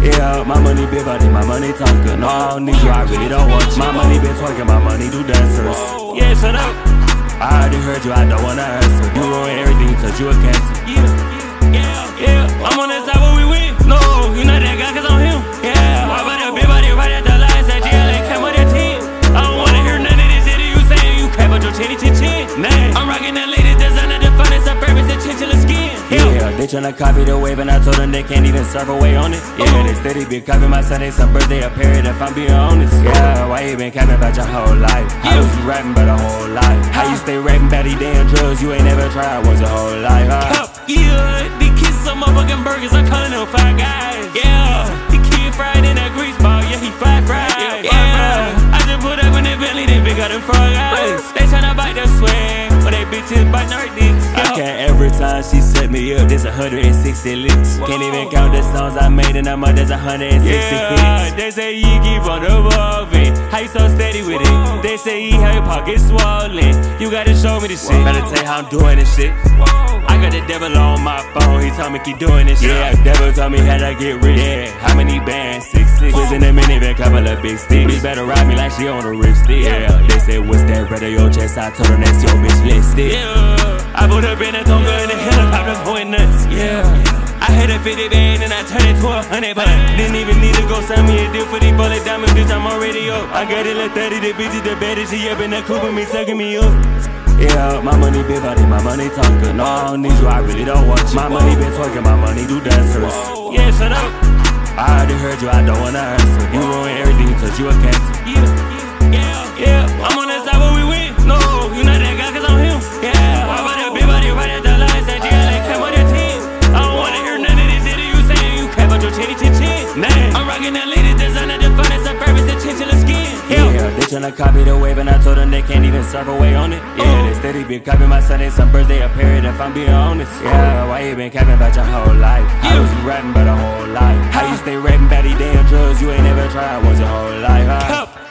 Yeah, my money big body, my money talking. No, I don't need you, I really don't want you. My money been twerking, my money do dancers. Yeah, shut up. I already heard you, I don't wanna answer. You ruin everything, touch you a cancer. Yeah, I'm on that side where we win. No, you not that guy, cause I'm him. Yeah, why about that big body right at the lines at GLA, came with that 10. I don't wanna hear none of this shit you saying, you crap about your chinny chin chin. Nah, I'm rocking that latest designer, the finest of purpose, the chinchilla skin. Yeah, they tryna copy the wave and I told them they can't even surf away on it. Yeah, they steady been copying my Sunday, some birthday, a period if I'm being honest. Yeah, why you been capping about your whole life? How was you rapping about a whole life? How you stay rapping about these damn drugs you ain't never tried once a whole life? Yeah, the kids some motherfucking burgers, I'm calling them Five Guys. Yeah, the kid fried in that grease ball, yeah, he fried. Yeah, I just put up in that belly, they big got them frog eyes. They tryna bite their swag, but they bitches biting our dicks. I can't every time she set me up, there's 160 licks. Can't even count the songs I made in a month, there's 160 hits. They say you keep on evolving, how you so steady with it? They say you have your pockets swollen, you gotta show me the shit. Better tell you how I'm doing this shit. I got the devil on my phone, he told me keep doing this shit. Yeah, devil told me how to get rich. Yeah, how many bands? 6'6". Was in a minivan, couple of big sticks. Bitch better ride me like she on a ripstick. Yeah, they said what's that red on your chest? I told her that's your bitch lipstick. Yeah, I put up in a Tonga in the helicopter going nuts. Yeah, I had a 50 band and I turned it to 100 band. Didn't even need to go send me a deal for these bullet diamonds, bitch, I'm already up. I got it like 30, the bitch is the baddest. She up in the coupe with me, sucking me up. Yeah, my money big body, my money talking. No, I don't need you, I really don't want you. My money been twerking, my money do dancers. Yeah, shut up. I already heard you, I don't wanna answer. You ruin everything, touch you a cancer. Yeah, I'm on that side where we win. No, you not that guy, cause I'm him. Yeah, why about that big body right at the lines at GLA, came with that 10. I don't wanna hear none of this shit you saying, you crap about your chinny chin chin. Nah, I'm rocking that latest designer, the finest of purpose, the chinchilla skin. Yeah, they tryna copy the wave and I told them they can't even surf away on it. Yeah, they steady been copying my Sunday, some birthday, a period if I'm being honest. Yeah, why you been capping about your whole life? How was you rapping about a whole life? How you stay rapping about these damn drugs you ain't never tried once your whole life?